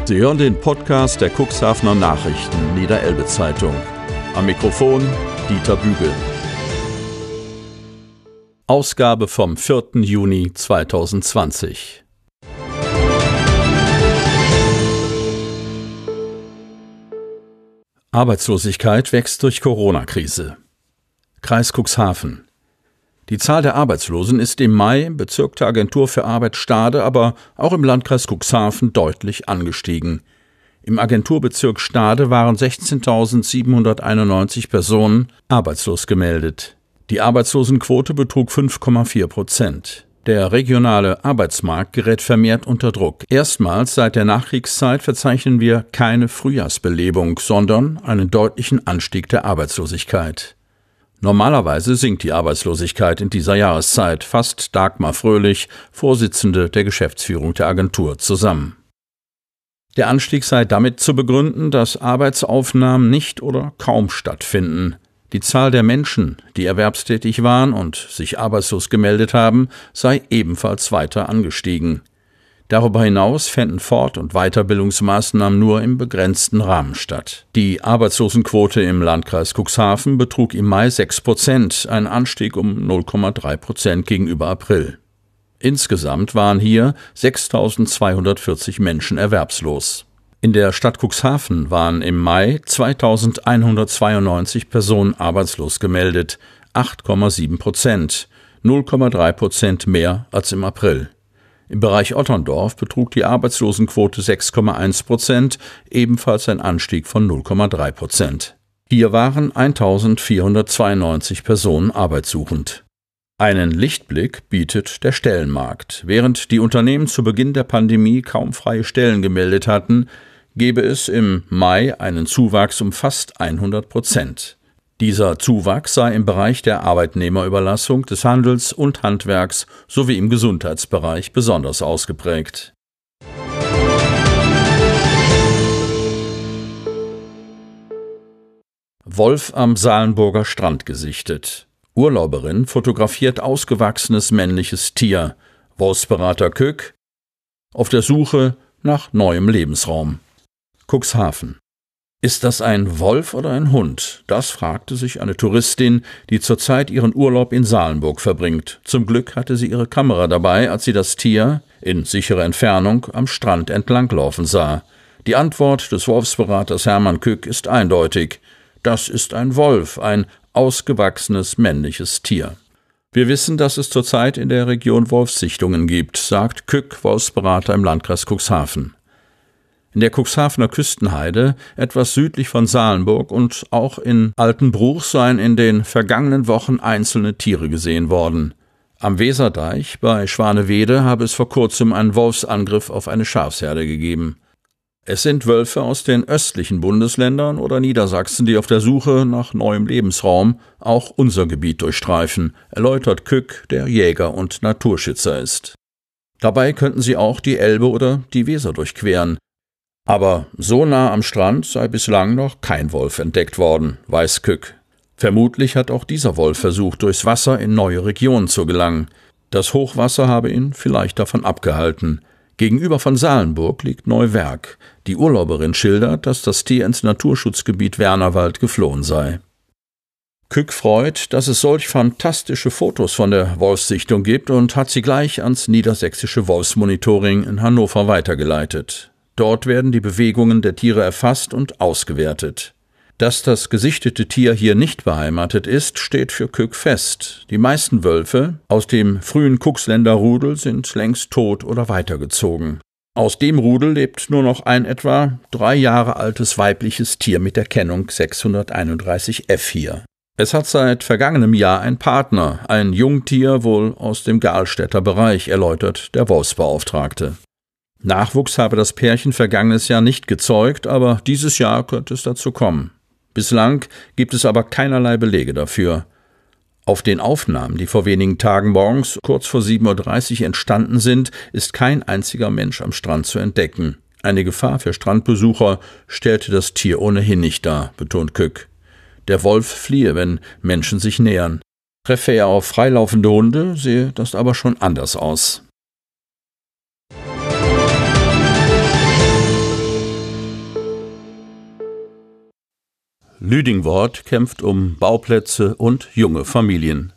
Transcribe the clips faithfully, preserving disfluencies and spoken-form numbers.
Sie hören den Podcast der Cuxhavener Nachrichten Niederelbe-Zeitung. Am Mikrofon Dieter Bügel. Ausgabe vom vierten Juni zweitausendzwanzig. Arbeitslosigkeit wächst durch Corona-Krise. Kreis Cuxhaven. Die Zahl der Arbeitslosen ist im Mai, Bezirk der Agentur für Arbeit Stade, aber auch im Landkreis Cuxhaven deutlich angestiegen. Im Agenturbezirk Stade waren sechzehntausendsiebenhunderteinundneunzig Personen arbeitslos gemeldet. Die Arbeitslosenquote betrug fünf Komma vier Prozent. Der regionale Arbeitsmarkt gerät vermehrt unter Druck. Erstmals seit der Nachkriegszeit verzeichnen wir keine Frühjahrsbelebung, sondern einen deutlichen Anstieg der Arbeitslosigkeit. Normalerweise sinkt die Arbeitslosigkeit in dieser Jahreszeit, fasst Dagmar Fröhlich, Vorsitzende der Geschäftsführung der Agentur, zusammen. Der Anstieg sei damit zu begründen, dass Arbeitsaufnahmen nicht oder kaum stattfinden. Die Zahl der Menschen, die erwerbstätig waren und sich arbeitslos gemeldet haben, sei ebenfalls weiter angestiegen. Darüber hinaus fänden Fort- und Weiterbildungsmaßnahmen nur im begrenzten Rahmen statt. Die Arbeitslosenquote im Landkreis Cuxhaven betrug im Mai sechs Prozent, ein Anstieg um null Komma drei Prozent gegenüber April. Insgesamt waren hier sechstausendzweihundertvierzig Menschen erwerbslos. In der Stadt Cuxhaven waren im Mai zweitausendeinhundertzweiundneunzig Personen arbeitslos gemeldet, acht Komma sieben Prozent, null Komma drei Prozent mehr als im April. Im Bereich Otterndorf betrug die Arbeitslosenquote sechs Komma eins Prozent, ebenfalls ein Anstieg von null Komma drei Prozent. Hier waren eintausendvierhundertzweiundneunzig Personen arbeitssuchend. Einen Lichtblick bietet der Stellenmarkt. Während die Unternehmen zu Beginn der Pandemie kaum freie Stellen gemeldet hatten, gebe es im Mai einen Zuwachs um fast hundert Prozent. Dieser Zuwachs sei im Bereich der Arbeitnehmerüberlassung, des Handels und Handwerks sowie im Gesundheitsbereich besonders ausgeprägt. Wolf am Salenburger Strand gesichtet. Urlauberin fotografiert ausgewachsenes männliches Tier. Wolfsberater Kück auf der Suche nach neuem Lebensraum. Cuxhaven. Ist das ein Wolf oder ein Hund? Das fragte sich eine Touristin, die zurzeit ihren Urlaub in Salenburg verbringt. Zum Glück hatte sie ihre Kamera dabei, als sie das Tier in sicherer Entfernung am Strand entlanglaufen sah. Die Antwort des Wolfsberaters Hermann Kück ist eindeutig. Das ist ein Wolf, ein ausgewachsenes männliches Tier. Wir wissen, dass es zurzeit in der Region Wolfssichtungen gibt, sagt Kück, Wolfsberater im Landkreis Cuxhaven. In der Cuxhavener Küstenheide, etwas südlich von Salenburg und auch in Altenbruch seien in den vergangenen Wochen einzelne Tiere gesehen worden. Am Weserdeich bei Schwanewede habe es vor kurzem einen Wolfsangriff auf eine Schafsherde gegeben. Es sind Wölfe aus den östlichen Bundesländern oder Niedersachsen, die auf der Suche nach neuem Lebensraum auch unser Gebiet durchstreifen, erläutert Kück, der Jäger und Naturschützer ist. Dabei könnten sie auch die Elbe oder die Weser durchqueren. Aber so nah am Strand sei bislang noch kein Wolf entdeckt worden, weiß Kück. Vermutlich hat auch dieser Wolf versucht, durchs Wasser in neue Regionen zu gelangen. Das Hochwasser habe ihn vielleicht davon abgehalten. Gegenüber von Salenburg liegt Neuwerk. Die Urlauberin schildert, dass das Tier ins Naturschutzgebiet Wernerwald geflohen sei. Kück freut, dass es solch fantastische Fotos von der Wolfssichtung gibt und hat sie gleich ans Niedersächsische Wolfsmonitoring in Hannover weitergeleitet. Dort werden die Bewegungen der Tiere erfasst und ausgewertet. Dass das gesichtete Tier hier nicht beheimatet ist, steht für Kück fest. Die meisten Wölfe aus dem frühen Cuxländer Rudel sind längst tot oder weitergezogen. Aus dem Rudel lebt nur noch ein etwa drei Jahre altes weibliches Tier mit der Kennung sechshunderteinunddreißig F hier. Es hat seit vergangenem Jahr ein Partner, ein Jungtier wohl aus dem Galstädter Bereich, erläutert der Wolfsbeauftragte. Nachwuchs habe das Pärchen vergangenes Jahr nicht gezeugt, aber dieses Jahr könnte es dazu kommen. Bislang gibt es aber keinerlei Belege dafür. Auf den Aufnahmen, die vor wenigen Tagen morgens kurz vor sieben Uhr dreißig entstanden sind, ist kein einziger Mensch am Strand zu entdecken. Eine Gefahr für Strandbesucher stellte das Tier ohnehin nicht dar, betont Kück. Der Wolf fliehe, wenn Menschen sich nähern. Treffe er auf freilaufende Hunde, sehe das aber schon anders aus. Lüdingwort kämpft um Bauplätze und junge Familien.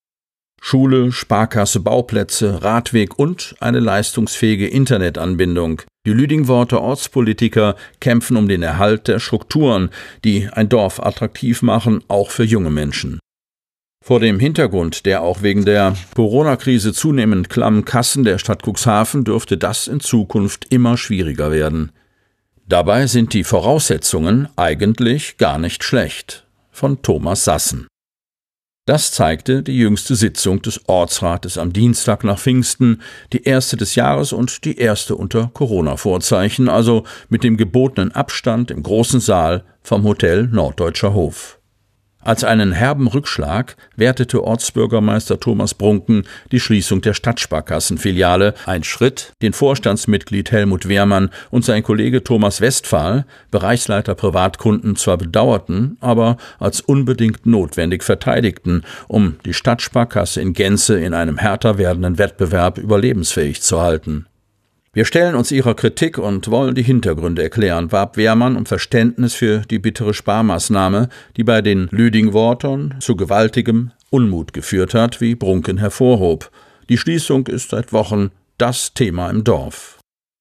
Schule, Sparkasse, Bauplätze, Radweg und eine leistungsfähige Internetanbindung. Die Lüdingworter Ortspolitiker kämpfen um den Erhalt der Strukturen, die ein Dorf attraktiv machen, auch für junge Menschen. Vor dem Hintergrund der auch wegen der Corona-Krise zunehmend klammen Kassen der Stadt Cuxhaven dürfte das in Zukunft immer schwieriger werden. Dabei sind die Voraussetzungen eigentlich gar nicht schlecht. Von Thomas Sassen. Das zeigte die jüngste Sitzung des Ortsrates am Dienstag nach Pfingsten, die erste des Jahres und die erste unter Corona-Vorzeichen, also mit dem gebotenen Abstand im großen Saal vom Hotel Norddeutscher Hof. Als einen herben Rückschlag wertete Ortsbürgermeister Thomas Brunken die Schließung der Stadtsparkassenfiliale, ein Schritt, den Vorstandsmitglied Helmut Wehrmann und sein Kollege Thomas Westphal, Bereichsleiter Privatkunden, zwar bedauerten, aber als unbedingt notwendig verteidigten, um die Stadtsparkasse in Gänze in einem härter werdenden Wettbewerb überlebensfähig zu halten. Wir stellen uns ihrer Kritik und wollen die Hintergründe erklären, warb Wehrmann um Verständnis für die bittere Sparmaßnahme, die bei den Lüdingwortern zu gewaltigem Unmut geführt hat, wie Brunken hervorhob. Die Schließung ist seit Wochen das Thema im Dorf.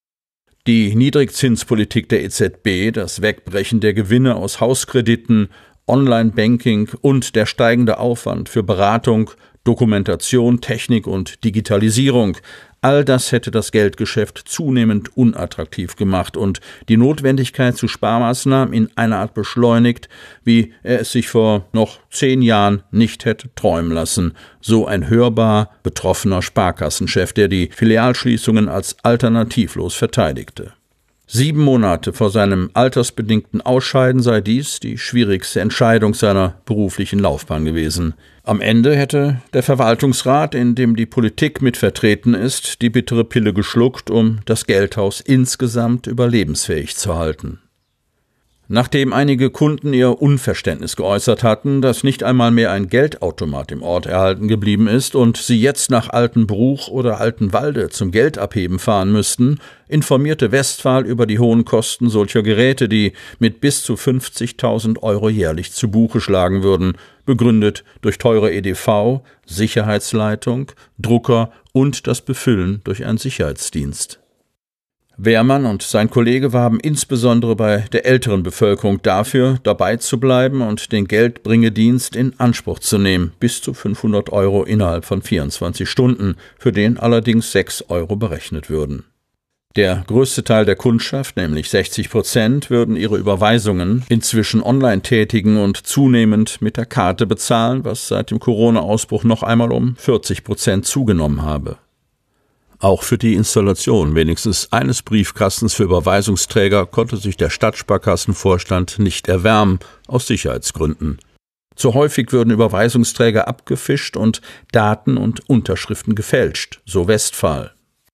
Die Niedrigzinspolitik der E Z B, das Wegbrechen der Gewinne aus Hauskrediten, Online-Banking und der steigende Aufwand für Beratung, Dokumentation, Technik und Digitalisierung, all das hätte das Geldgeschäft zunehmend unattraktiv gemacht und die Notwendigkeit zu Sparmaßnahmen in einer Art beschleunigt, wie er es sich vor noch zehn Jahren nicht hätte träumen lassen, so ein hörbar betroffener Sparkassenchef, der die Filialschließungen als alternativlos verteidigte. Sieben Monate vor seinem altersbedingten Ausscheiden sei dies die schwierigste Entscheidung seiner beruflichen Laufbahn gewesen. Am Ende hätte der Verwaltungsrat, in dem die Politik mit vertreten ist, die bittere Pille geschluckt, um das Geldhaus insgesamt überlebensfähig zu halten. Nachdem einige Kunden ihr Unverständnis geäußert hatten, dass nicht einmal mehr ein Geldautomat im Ort erhalten geblieben ist und sie jetzt nach Altenbruch oder Altenwalde zum Geldabheben fahren müssten, informierte Westphal über die hohen Kosten solcher Geräte, die mit bis zu fünfzigtausend Euro jährlich zu Buche schlagen würden, begründet durch teure E D V, Sicherheitsleitung, Drucker und das Befüllen durch einen Sicherheitsdienst. Wehrmann und sein Kollege warben insbesondere bei der älteren Bevölkerung dafür, dabei zu bleiben und den Geldbringedienst in Anspruch zu nehmen, bis zu fünfhundert Euro innerhalb von vierundzwanzig Stunden, für den allerdings sechs Euro berechnet würden. Der größte Teil der Kundschaft, nämlich sechzig Prozent, würden ihre Überweisungen inzwischen online tätigen und zunehmend mit der Karte bezahlen, was seit dem Corona-Ausbruch noch einmal um vierzig Prozent zugenommen habe. Auch für die Installation wenigstens eines Briefkastens für Überweisungsträger konnte sich der Stadtsparkassenvorstand nicht erwärmen, aus Sicherheitsgründen. Zu häufig würden Überweisungsträger abgefischt und Daten und Unterschriften gefälscht, so Westphal.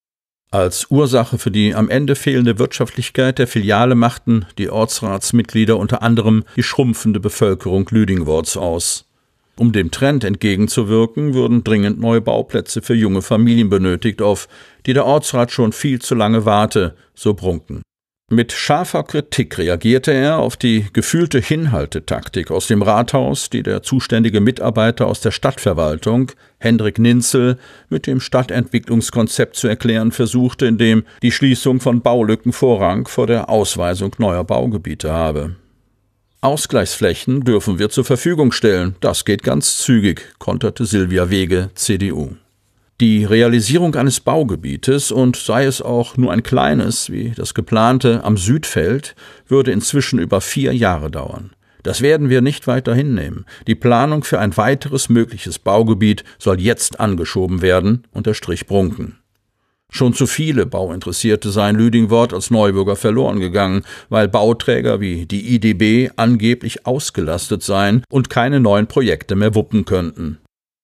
Als Ursache für die am Ende fehlende Wirtschaftlichkeit der Filiale machten die Ortsratsmitglieder unter anderem die schrumpfende Bevölkerung Lüdingworts aus. Um dem Trend entgegenzuwirken, würden dringend neue Bauplätze für junge Familien benötigt, auf die der Ortsrat schon viel zu lange warte, so Brunken. Mit scharfer Kritik reagierte er auf die gefühlte Hinhaltetaktik aus dem Rathaus, die der zuständige Mitarbeiter aus der Stadtverwaltung, Hendrik Ninzel, mit dem Stadtentwicklungskonzept zu erklären versuchte, in dem die Schließung von Baulücken Vorrang vor der Ausweisung neuer Baugebiete habe. Ausgleichsflächen dürfen wir zur Verfügung stellen, das geht ganz zügig, konterte Silvia Wege, C D U. Die Realisierung eines Baugebietes, und sei es auch nur ein kleines, wie das geplante am Südfeld, würde inzwischen über vier Jahre dauern. Das werden wir nicht weiter hinnehmen. Die Planung für ein weiteres mögliches Baugebiet soll jetzt angeschoben werden, unterstrich Brunken. Schon zu viele Bauinteressierte seien Lüdingwort als Neubürger verloren gegangen, weil Bauträger wie die I D B angeblich ausgelastet seien und keine neuen Projekte mehr wuppen könnten.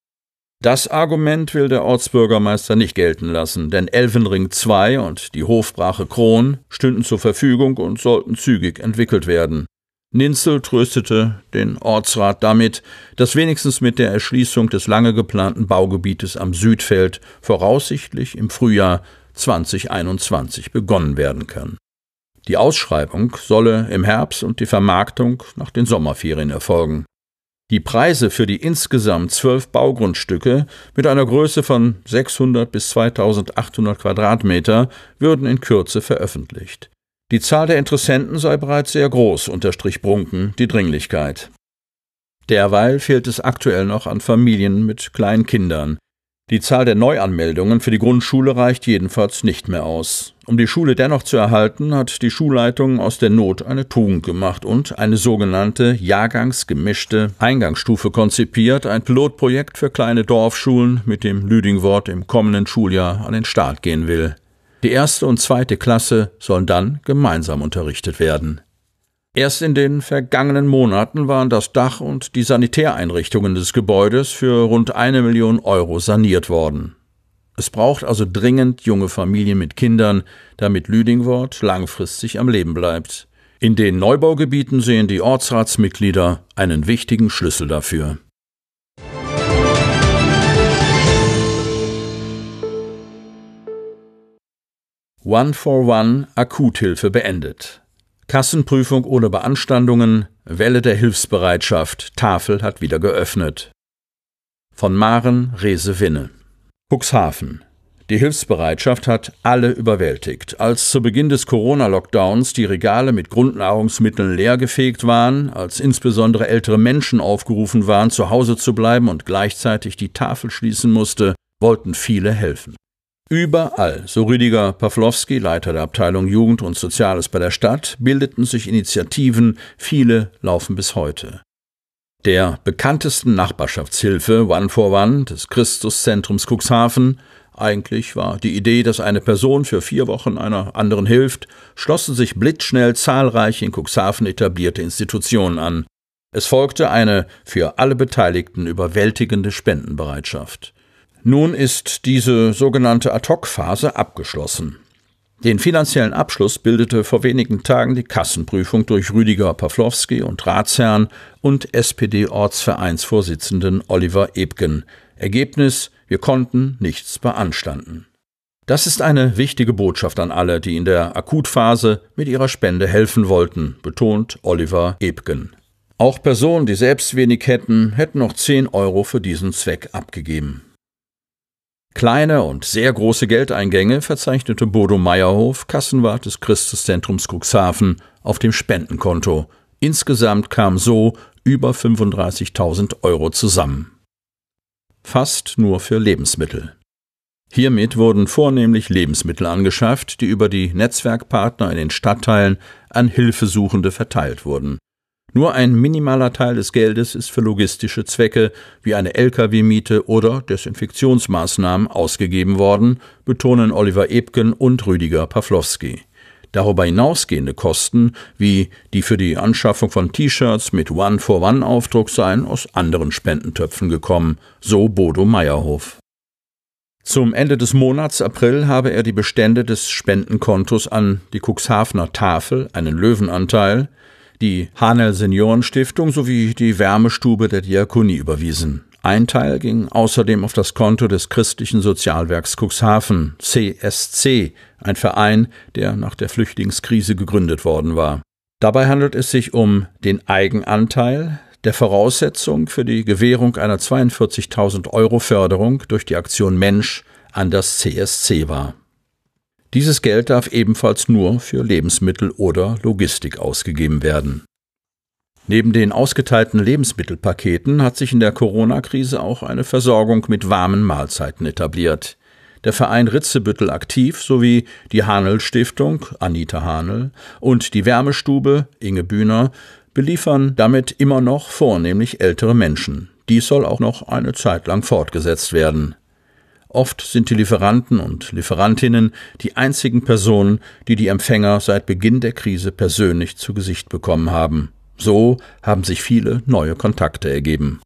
Das Argument will der Ortsbürgermeister nicht gelten lassen, denn Elvenring zwei und die Hofbrache Kron stünden zur Verfügung und sollten zügig entwickelt werden. Ninzel tröstete den Ortsrat damit, dass wenigstens mit der Erschließung des lange geplanten Baugebietes am Südfeld voraussichtlich im Frühjahr zweitausendeinundzwanzig begonnen werden kann. Die Ausschreibung solle im Herbst und die Vermarktung nach den Sommerferien erfolgen. Die Preise für die insgesamt zwölf Baugrundstücke mit einer Größe von sechshundert bis zweitausendachthundert Quadratmeter würden in Kürze veröffentlicht. Die Zahl der Interessenten sei bereits sehr groß, unterstrich Brunken die Dringlichkeit. Derweil fehlt es aktuell noch an Familien mit kleinen Kindern. Die Zahl der Neuanmeldungen für die Grundschule reicht jedenfalls nicht mehr aus. Um die Schule dennoch zu erhalten, hat die Schulleitung aus der Not eine Tugend gemacht und eine sogenannte jahrgangsgemischte Eingangsstufe konzipiert, ein Pilotprojekt für kleine Dorfschulen, mit dem Lüdingwort im kommenden Schuljahr an den Start gehen will. Die erste und zweite Klasse sollen dann gemeinsam unterrichtet werden. Erst in den vergangenen Monaten waren das Dach und die Sanitäreinrichtungen des Gebäudes für rund eine Million Euro saniert worden. Es braucht also dringend junge Familien mit Kindern, damit Lüdingwort langfristig am Leben bleibt. In den Neubaugebieten sehen die Ortsratsmitglieder einen wichtigen Schlüssel dafür. One for One Akuthilfe beendet. Kassenprüfung ohne Beanstandungen, Welle der Hilfsbereitschaft, Tafel hat wieder geöffnet. Von Maren Rehse-Winne. Cuxhaven. Die Hilfsbereitschaft hat alle überwältigt. Als zu Beginn des Corona-Lockdowns die Regale mit Grundnahrungsmitteln leergefegt waren, als insbesondere ältere Menschen aufgerufen waren, zu Hause zu bleiben und gleichzeitig die Tafel schließen musste, wollten viele helfen. Überall, so Rüdiger Pawlowski, Leiter der Abteilung Jugend und Soziales bei der Stadt, bildeten sich Initiativen, viele laufen bis heute. Der bekanntesten Nachbarschaftshilfe One for One des Christuszentrums Cuxhaven, eigentlich war die Idee, dass eine Person für vier Wochen einer anderen hilft, schlossen sich blitzschnell zahlreiche in Cuxhaven etablierte Institutionen an. Es folgte eine für alle Beteiligten überwältigende Spendenbereitschaft. Nun ist diese sogenannte Ad-hoc-Phase abgeschlossen. Den finanziellen Abschluss bildete vor wenigen Tagen die Kassenprüfung durch Rüdiger Pawlowski und Ratsherrn und S P D-Ortsvereinsvorsitzenden Oliver Ebgen. Ergebnis: Wir konnten nichts beanstanden. Das ist eine wichtige Botschaft an alle, die in der Akutphase mit ihrer Spende helfen wollten, betont Oliver Ebgen. Auch Personen, die selbst wenig hätten, hätten noch zehn Euro für diesen Zweck abgegeben. Kleine und sehr große Geldeingänge verzeichnete Bodo Meyerhof, Kassenwart des Christuszentrums Cuxhaven, auf dem Spendenkonto. Insgesamt kamen so über fünfunddreißigtausend Euro zusammen. Fast nur für Lebensmittel. Hiermit wurden vornehmlich Lebensmittel angeschafft, die über die Netzwerkpartner in den Stadtteilen an Hilfesuchende verteilt wurden. Nur ein minimaler Teil des Geldes ist für logistische Zwecke wie eine L K W-Miete oder Desinfektionsmaßnahmen ausgegeben worden, betonen Oliver Ebgen und Rüdiger Pawlowski. Darüber hinausgehende Kosten, wie die für die Anschaffung von T-Shirts mit One-for-One-Aufdruck, seien aus anderen Spendentöpfen gekommen, so Bodo Meyerhof. Zum Ende des Monats April habe er die Bestände des Spendenkontos an die Cuxhavener Tafel, einen Löwenanteil, die Hahnel-Seniorenstiftung sowie die Wärmestube der Diakonie überwiesen. Ein Teil ging außerdem auf das Konto des Christlichen Sozialwerks Cuxhaven, C S C, ein Verein, der nach der Flüchtlingskrise gegründet worden war. Dabei handelt es sich um den Eigenanteil, der Voraussetzung für die Gewährung einer zweiundvierzigtausend Euro Förderung durch die Aktion Mensch an das C S C war. Dieses Geld darf ebenfalls nur für Lebensmittel oder Logistik ausgegeben werden. Neben den ausgeteilten Lebensmittelpaketen hat sich in der Corona-Krise auch eine Versorgung mit warmen Mahlzeiten etabliert. Der Verein Ritzebüttel aktiv sowie die Hahnel-Stiftung, Anita Hahnel, und die Wärmestube, Inge Bühner, beliefern damit immer noch vornehmlich ältere Menschen. Dies soll auch noch eine Zeit lang fortgesetzt werden. Oft sind die Lieferanten und Lieferantinnen die einzigen Personen, die die Empfänger seit Beginn der Krise persönlich zu Gesicht bekommen haben. So haben sich viele neue Kontakte ergeben.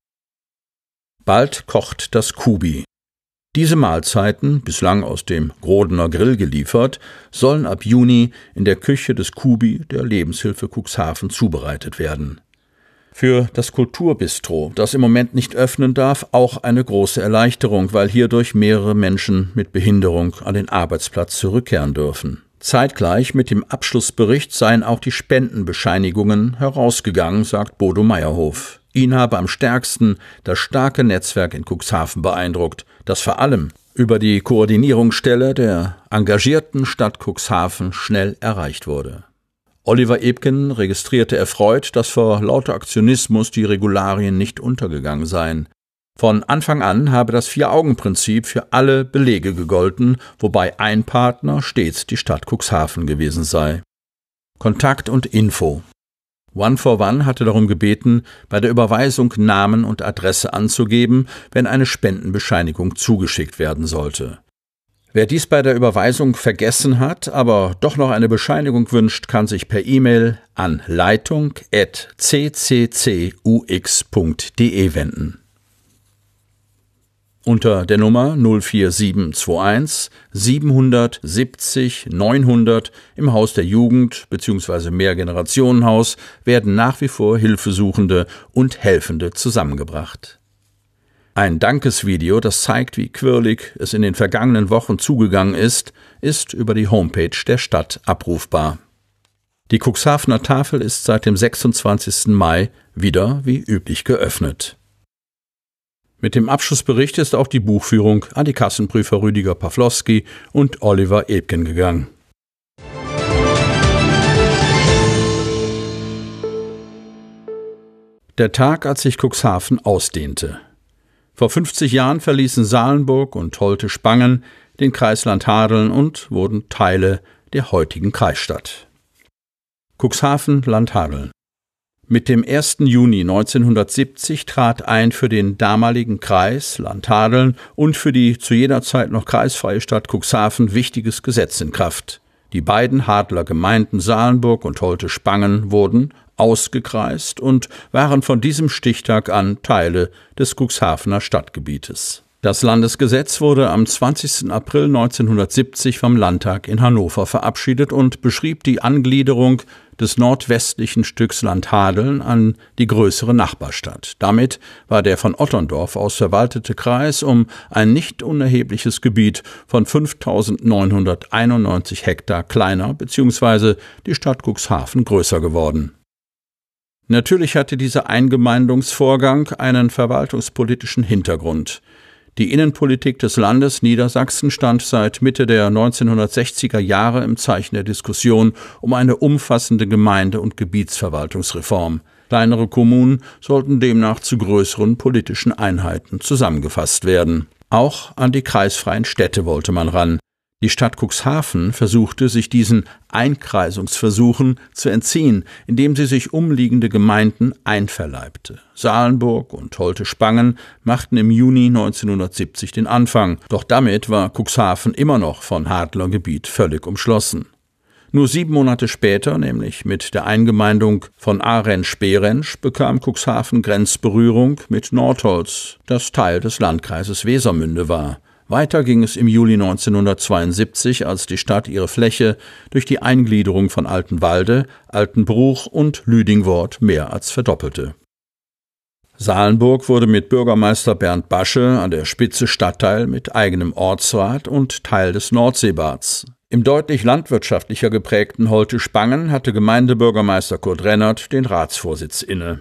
Bald kocht das Kubi. Diese Mahlzeiten, bislang aus dem Grodener Grill geliefert, sollen ab Juni in der Küche des Kubi der Lebenshilfe Cuxhaven zubereitet werden. Für das Kulturbistro, das im Moment nicht öffnen darf, auch eine große Erleichterung, weil hierdurch mehrere Menschen mit Behinderung an den Arbeitsplatz zurückkehren dürfen. Zeitgleich mit dem Abschlussbericht seien auch die Spendenbescheinigungen herausgegangen, sagt Bodo Meyerhof. Ihn habe am stärksten das starke Netzwerk in Cuxhaven beeindruckt, das vor allem über die Koordinierungsstelle der engagierten Stadt Cuxhaven schnell erreicht wurde. Oliver Ebken registrierte erfreut, dass vor lauter Aktionismus die Regularien nicht untergegangen seien. Von Anfang an habe das Vier-Augen-Prinzip für alle Belege gegolten, wobei ein Partner stets die Stadt Cuxhaven gewesen sei. Kontakt und Info. One for One hatte darum gebeten, bei der Überweisung Namen und Adresse anzugeben, wenn eine Spendenbescheinigung zugeschickt werden sollte. Wer dies bei der Überweisung vergessen hat, aber doch noch eine Bescheinigung wünscht, kann sich per E-Mail an leitung at c c c u x punkt d e wenden. Unter der Nummer null vier sieben zwei eins siebenhundertsiebzig neunhundert im Haus der Jugend bzw. Mehrgenerationenhaus werden nach wie vor Hilfesuchende und Helfende zusammengebracht. Ein Dankesvideo, das zeigt, wie quirlig es in den vergangenen Wochen zugegangen ist, ist über die Homepage der Stadt abrufbar. Die Cuxhavener Tafel ist seit dem sechsundzwanzigsten Mai wieder wie üblich geöffnet. Mit dem Abschlussbericht ist auch die Buchführung an die Kassenprüfer Rüdiger Pawlowski und Oliver Ebken gegangen. Der Tag, als sich Cuxhaven ausdehnte. Vor fünfzig Jahren verließen Salenburg und Holte-Spangen den Kreis Landhadeln und wurden Teile der heutigen Kreisstadt. Cuxhaven-Landhadeln. Mit dem ersten Juni neunzehnhundertsiebzig trat ein für den damaligen Kreis Landhadeln und für die zu jener Zeit noch kreisfreie Stadt Cuxhaven wichtiges Gesetz in Kraft. Die beiden Hadler Gemeinden Salenburg und Holte-Spangen wurden ausgekreist und waren von diesem Stichtag an Teile des Cuxhavener Stadtgebietes. Das Landesgesetz wurde am zwanzigsten April neunzehnhundertsiebzig vom Landtag in Hannover verabschiedet und beschrieb die Angliederung des nordwestlichen Stücks Landhadeln an die größere Nachbarstadt. Damit war der von Otterndorf aus verwaltete Kreis um ein nicht unerhebliches Gebiet von fünftausendneunhunderteinundneunzig Hektar kleiner bzw. die Stadt Cuxhaven größer geworden. Natürlich hatte dieser Eingemeindungsvorgang einen verwaltungspolitischen Hintergrund. Die Innenpolitik des Landes Niedersachsen stand seit Mitte der neunzehnhundertsechziger Jahre im Zeichen der Diskussion um eine umfassende Gemeinde- und Gebietsverwaltungsreform. Kleinere Kommunen sollten demnach zu größeren politischen Einheiten zusammengefasst werden. Auch an die kreisfreien Städte wollte man ran. Die Stadt Cuxhaven versuchte, sich diesen Einkreisungsversuchen zu entziehen, indem sie sich umliegende Gemeinden einverleibte. Salenburg und Holte-Spangen machten im Juni neunzehnhundertsiebzig den Anfang, doch damit war Cuxhaven immer noch von Hadlergebiet völlig umschlossen. Nur sieben Monate später, nämlich mit der Eingemeindung von Arensch-Berensch, bekam Cuxhaven Grenzberührung mit Nordholz, das Teil des Landkreises Wesermünde war. Weiter ging es im Juli neunzehnhundertzweiundsiebzig, als die Stadt ihre Fläche durch die Eingliederung von Altenwalde, Altenbruch und Lüdingwort mehr als verdoppelte. Salenburg wurde mit Bürgermeister Bernd Basche an der Spitze Stadtteil mit eigenem Ortsrat und Teil des Nordseebads. Im deutlich landwirtschaftlicher geprägten Holte-Spangen hatte Gemeindebürgermeister Kurt Rennert den Ratsvorsitz inne.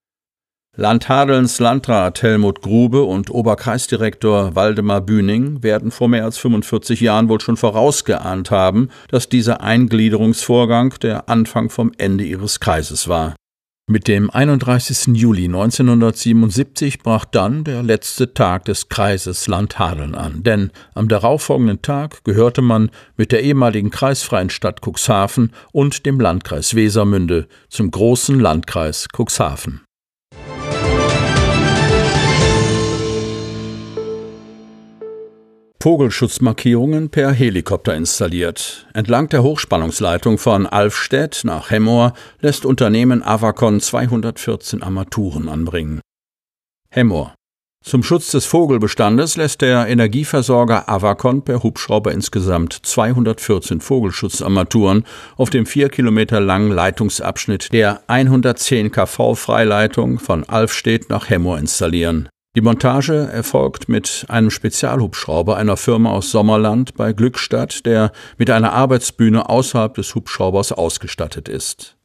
Landhadelns Landrat Helmut Grube und Oberkreisdirektor Waldemar Bühning werden vor mehr als fünfundvierzig Jahren wohl schon vorausgeahnt haben, dass dieser Eingliederungsvorgang der Anfang vom Ende ihres Kreises war. Mit dem einunddreißigsten Juli neunzehnhundertsiebenundsiebzig brach dann der letzte Tag des Kreises Landhadeln an, denn am darauffolgenden Tag gehörte man mit der ehemaligen kreisfreien Stadt Cuxhaven und dem Landkreis Wesermünde zum großen Landkreis Cuxhaven. Vogelschutzmarkierungen per Helikopter installiert. Entlang der Hochspannungsleitung von Alfstedt nach Hemmoor lässt Unternehmen Avacon zweihundertvierzehn Armaturen anbringen. Hemmoor. Zum Schutz des Vogelbestandes lässt der Energieversorger Avacon per Hubschrauber insgesamt zweihundertvierzehn Vogelschutzarmaturen auf dem vier Kilometer langen Leitungsabschnitt der hundertzehn Kilovolt Freileitung von Alfstedt nach Hemmoor installieren. Die Montage erfolgt mit einem Spezialhubschrauber einer Firma aus Sommerland bei Glückstadt, der mit einer Arbeitsbühne außerhalb des Hubschraubers ausgestattet ist.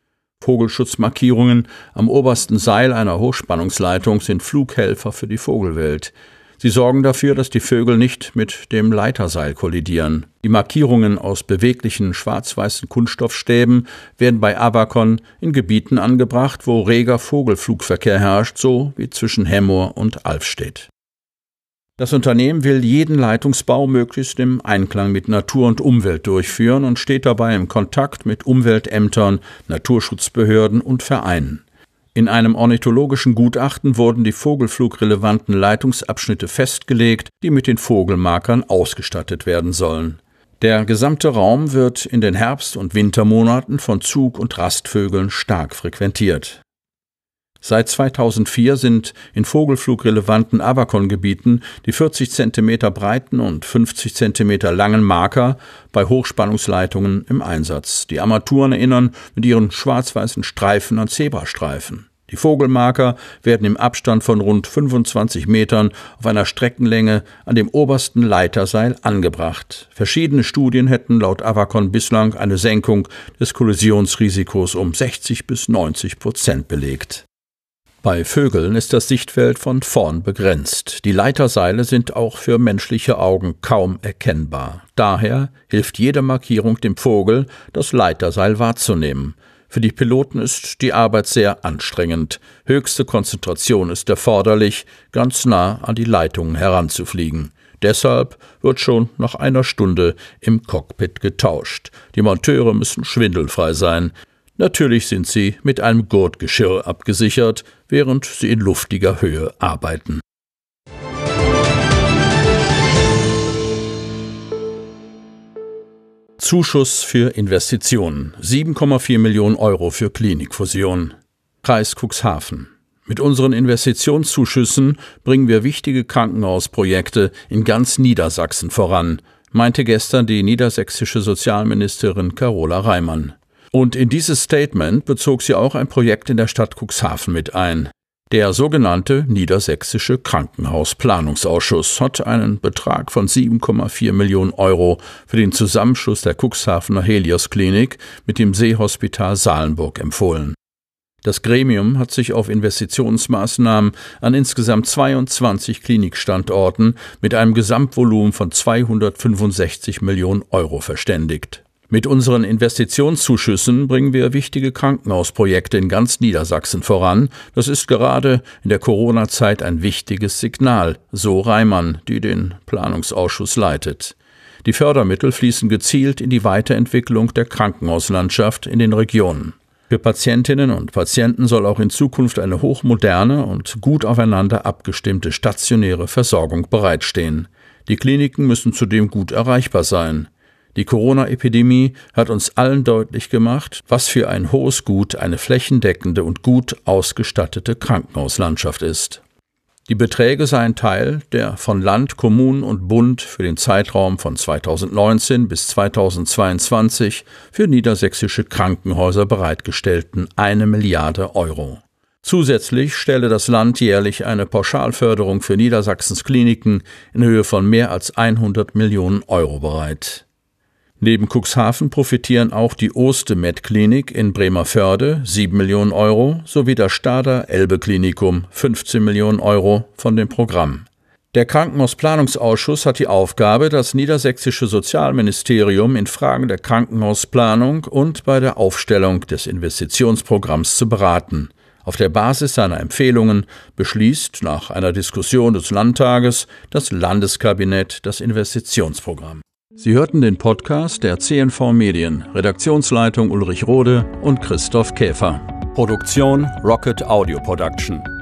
Vogelschutzmarkierungen am obersten Seil einer Hochspannungsleitung sind Flughelfer für die Vogelwelt. Sie sorgen dafür, dass die Vögel nicht mit dem Leiterseil kollidieren. Die Markierungen aus beweglichen schwarz-weißen Kunststoffstäben werden bei Avacon in Gebieten angebracht, wo reger Vogelflugverkehr herrscht, so wie zwischen Hemmoor und Alfstedt. Das Unternehmen will jeden Leitungsbau möglichst im Einklang mit Natur und Umwelt durchführen und steht dabei im Kontakt mit Umweltämtern, Naturschutzbehörden und Vereinen. In einem ornithologischen Gutachten wurden die vogelflugrelevanten Leitungsabschnitte festgelegt, die mit den Vogelmarkern ausgestattet werden sollen. Der gesamte Raum wird in den Herbst- und Wintermonaten von Zug- und Rastvögeln stark frequentiert. Seit zweitausendvier sind in vogelflugrelevanten Avacon-Gebieten die vierzig Zentimeter breiten und fünfzig Zentimeter langen Marker bei Hochspannungsleitungen im Einsatz. Die Armaturen erinnern mit ihren schwarz-weißen Streifen an Zebrastreifen. Die Vogelmarker werden im Abstand von rund fünfundzwanzig Metern auf einer Streckenlänge an dem obersten Leiterseil angebracht. Verschiedene Studien hätten laut Avacon bislang eine Senkung des Kollisionsrisikos um sechzig bis neunzig Prozent belegt. Bei Vögeln ist das Sichtfeld von vorn begrenzt. Die Leiterseile sind auch für menschliche Augen kaum erkennbar. Daher hilft jede Markierung dem Vogel, das Leiterseil wahrzunehmen. Für die Piloten ist die Arbeit sehr anstrengend. Höchste Konzentration ist erforderlich, ganz nah an die Leitungen heranzufliegen. Deshalb wird schon nach einer Stunde im Cockpit getauscht. Die Monteure müssen schwindelfrei sein. Natürlich sind sie mit einem Gurtgeschirr abgesichert, während sie in luftiger Höhe arbeiten. Zuschuss für Investitionen. sieben Komma vier Millionen Euro für Klinikfusion. Kreis Cuxhaven. Mit unseren Investitionszuschüssen bringen wir wichtige Krankenhausprojekte in ganz Niedersachsen voran, meinte gestern die niedersächsische Sozialministerin Carola Reimann. Und in dieses Statement bezog sie auch ein Projekt in der Stadt Cuxhaven mit ein. Der sogenannte Niedersächsische Krankenhausplanungsausschuss hat einen Betrag von sieben Komma vier Millionen Euro für den Zusammenschluss der Cuxhavener Helios-Klinik mit dem Seehospital Salenburg empfohlen. Das Gremium hat sich auf Investitionsmaßnahmen an insgesamt zweiundzwanzig Klinikstandorten mit einem Gesamtvolumen von zweihundertfünfundsechzig Millionen Euro verständigt. Mit unseren Investitionszuschüssen bringen wir wichtige Krankenhausprojekte in ganz Niedersachsen voran. Das ist gerade in der Corona-Zeit ein wichtiges Signal, so Reimann, die den Planungsausschuss leitet. Die Fördermittel fließen gezielt in die Weiterentwicklung der Krankenhauslandschaft in den Regionen. Für Patientinnen und Patienten soll auch in Zukunft eine hochmoderne und gut aufeinander abgestimmte stationäre Versorgung bereitstehen. Die Kliniken müssen zudem gut erreichbar sein. Die Corona-Epidemie hat uns allen deutlich gemacht, was für ein hohes Gut eine flächendeckende und gut ausgestattete Krankenhauslandschaft ist. Die Beträge seien Teil der von Land, Kommunen und Bund für den Zeitraum von zweitausendneunzehn bis zweitausendzweiundzwanzig für niedersächsische Krankenhäuser bereitgestellten eine Milliarde Euro. Zusätzlich stelle das Land jährlich eine Pauschalförderung für Niedersachsens Kliniken in Höhe von mehr als hundert Millionen Euro bereit. Neben Cuxhaven profitieren auch die Oste-Med-Klinik in Bremervörde sieben Millionen Euro sowie das Stader Elbe-Klinikum fünfzehn Millionen Euro von dem Programm. Der Krankenhausplanungsausschuss hat die Aufgabe, das niedersächsische Sozialministerium in Fragen der Krankenhausplanung und bei der Aufstellung des Investitionsprogramms zu beraten. Auf der Basis seiner Empfehlungen beschließt nach einer Diskussion des Landtages das Landeskabinett das Investitionsprogramm. Sie hörten den Podcast der C N V Medien, Redaktionsleitung Ulrich Rode und Christoph Käfer. Produktion Rocket Audio Production.